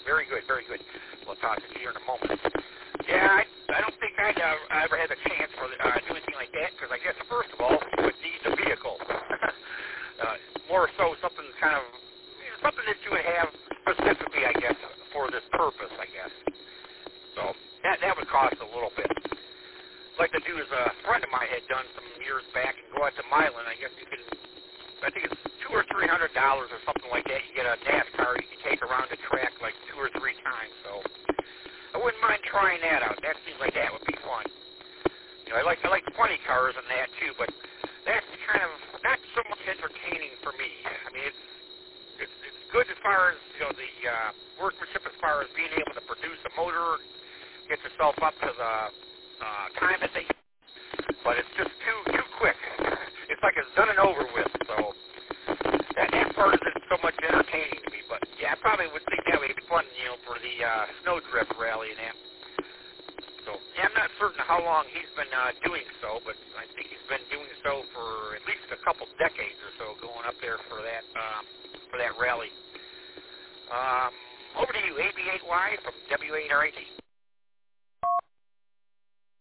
Very good, very good. We'll talk to you here in a moment. Yeah, I don't think I'd ever had a chance for do anything like that because I guess first of all you would need the vehicle. More so something kind of something that you would have specifically, I guess, for this purpose, I guess. So that would cost a little bit. Like to do is a friend of mine had done some years back and go out to Milan. I guess you can. I think it's $200 or $300 or something like that. You get a NASCAR you can take around the track like 2 or 3 times. So I wouldn't mind trying that out. That seems like that would be fun. You know, I like funny cars and that too, but that's kind of not so much entertaining for me. I mean, it's good as far as the workmanship, as far as being able to produce a motor, get yourself up to the time that they. But it's just too quick. It's like it's done and over with. So that part isn't so much entertaining to me. But yeah, I probably would think that would be fun, for the snowdrift rally and that. So yeah, I'm not certain how long he's been doing so, but I think he's been doing so for at least a couple decades or so, going up there for that rally. Over to you, AB8Y from W8RIT.